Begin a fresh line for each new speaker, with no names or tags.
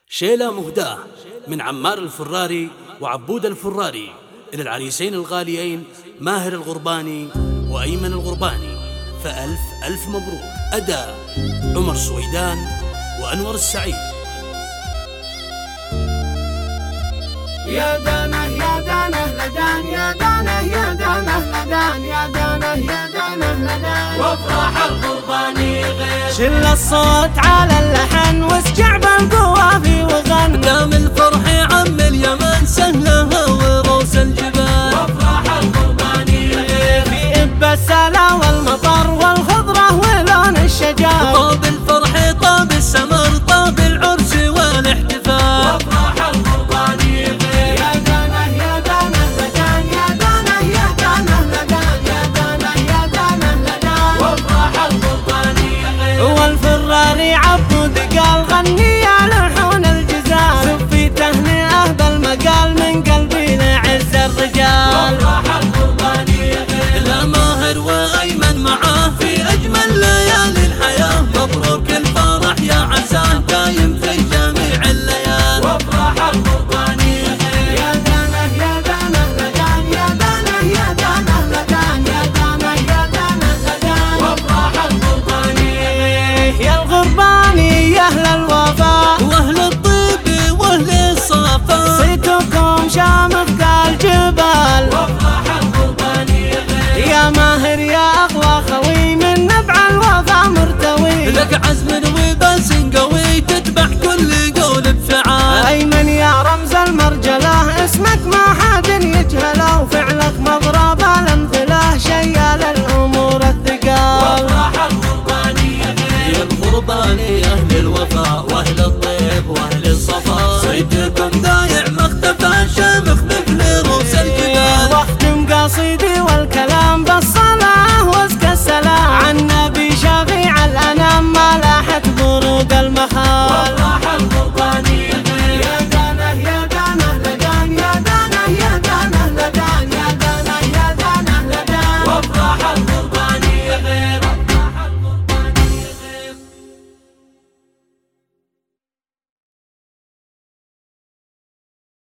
شيلة مهداة من عمار الفراري وعبود الفراري إلى العريسين الغاليين ماهر الغرباني وأيمن الغرباني، فألف ألف مبروك. أداء عمر سويدان وأنور السعيد.
يا دانه يا دانه لدان، يا دانه يا دانه لدان، يا دانه يا دانه لدان،
وافراح الغرباني غير
شل الصوت على اللحن واستجعب القوافي وغن،
دام الفرح يعم اليمن سهلها وروس الجبال، وافراح الغرباني غير
في إب السلا والمطر والخضرة ولون الشجر،
طاب الفرح طاب السمر طاب العرس والاحتفال، وافراح الغرباني غير
يا دانه يا دانه لدان، يا دانه يا دانه لدان، يا دانه يا دانه لدان،
وافراح الغرباني غير
والفراري عبود قال غني يا لحون الجزال، سفي تهنئة بالمقال من قلبي لعز الرجال،
وافراح الغرباني غير لا ماهر وأيمن معاه في أجمل ليالي الحياة، مبروك الفرح يا عساه دايم في جميع الليال، وافراح الغرباني غير
يا دانه يا دانه لدان، يا دانه يا دانه لدان، يا دانه يا دانه لدان،
وافراح الغرباني غير
يا الغرباني يا أهل الوفاء
واهل الطيب واهل الصفا،
صيتكم شامخ كالجبال،
وافراح الغرباني غير
يا ماهر يا أقوى خوي من نبع الوفا مرتوي،
لك عزم وباس قوي تتبع كل قول بفعال،
أيمن يا رمز المرجلة اسمك ما